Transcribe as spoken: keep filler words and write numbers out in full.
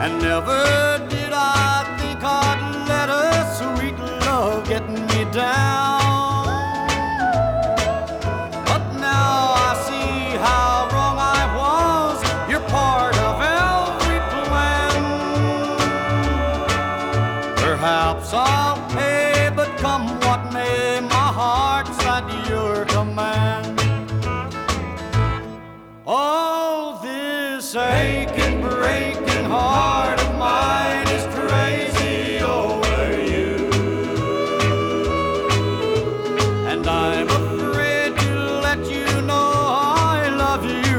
And never did I think I'd let a sweet love get me down. But now I see how wrong I was. You're part of every plan. Perhaps I'll pay, but come what may, my heart's at your command. All this aching